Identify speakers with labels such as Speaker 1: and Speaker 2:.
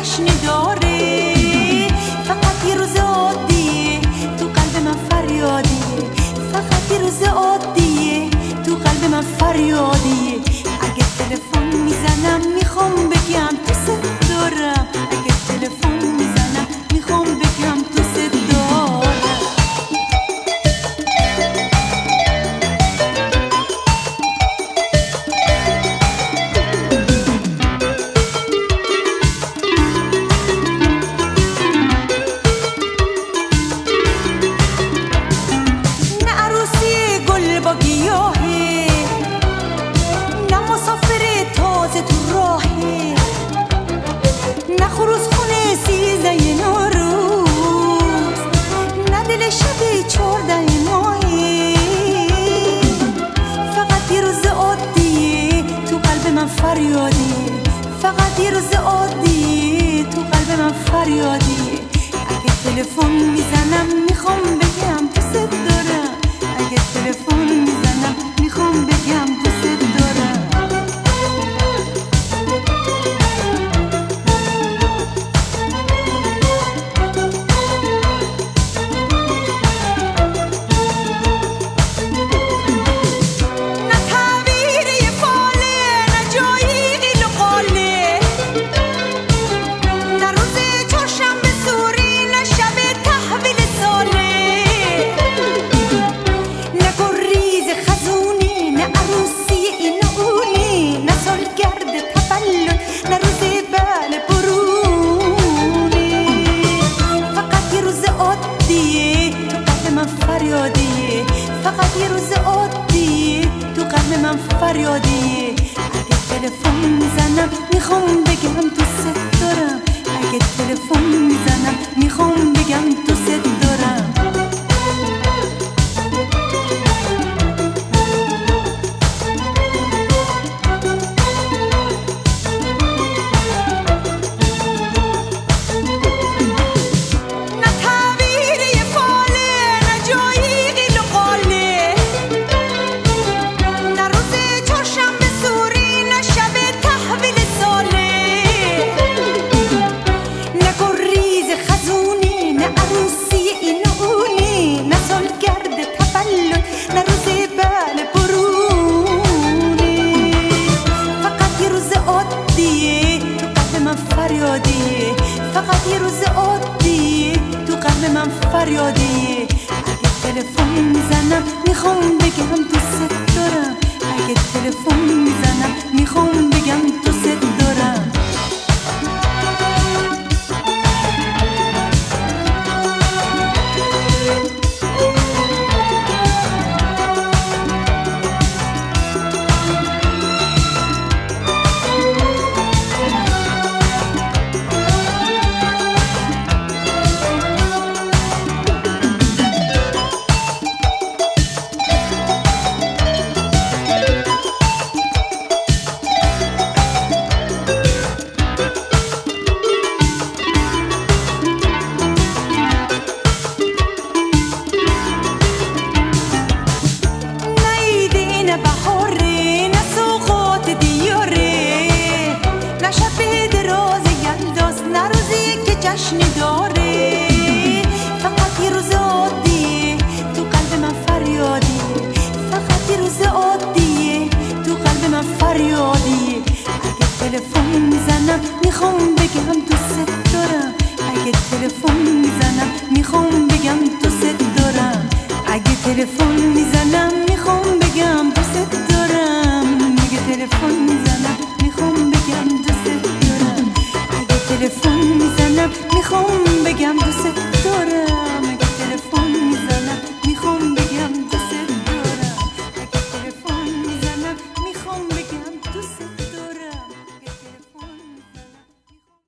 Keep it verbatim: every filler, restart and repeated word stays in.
Speaker 1: جشنی داره. فقط یه روز عادیه تو قلب من فریادیه، فقط یه روز عادیه تو قلب من فریادیه. اگه تلفن میزنم میخوام بگم دوست دارم، اگه تلفن میزنم میخوام بگم دوست دارم. نه عروسی گل با گیاهه، نه مسافر تازه تو راهه، نه خروس خونه سیزده نوروز، نه دل شب چارده ماهه. فقط یه روز عادیه تو قلب من فریادیه، فقط یه روز عادیه تو قلب من فریادیه. اگه تلفن میزنم میخوام بگم دوست دارم، اگه تلفن میزنم میخوام بگم دوست دارم. نه تعبیر یه فاله، نه جایی قیل و قاله، نه روز چهارشنبه سوری، نه شب تحویل ساله، نه گریز خزونی، نه عروسی این و اونی، نه سالگرد تولد، نه روز بله برونی. فقط یه روز عادیه تو قلب من فریادیه، فقط یه روز عادیه تو قلب من فریادیه. اگه تلفن میزنم میخوام بگم دوست دارم، اگه تلفن میزنم میخوام بگم دوست دارم. نه تعبیر یه فاله، نه جایی قیل و قاله، نه روز چهارشنبه سوری، نه شب تحویل ساله، نه گریز خزونی، نه عروسی این و اونی، نه سالگرد تولد، نه روز بله برونی. فقط یه روز عادیه تو قلب من فریادیه، فقط یه روز عادیه تو قلب من فریادیه. اگه تلفن میزنم میخوام بگم دوست دارم، اگه تلفن میزنم میخوام بگم دوست دارم. جشنی داره. فقط یه روز عادیه تو قلب من فریادیه، فقط یه روز عادیه تو قلب من فریادیه. اگه تلفن میزنم میخوام بگم دوست دارم، اگه تلفن میزنم میخوام بگم دوست دارم، اگه تلفن میزنم میخوام بگم دوست دارم، اگه تلفن میزنم میخوام بگم دوست دارم، اگه تلفن میزنم میخوام بگم دوست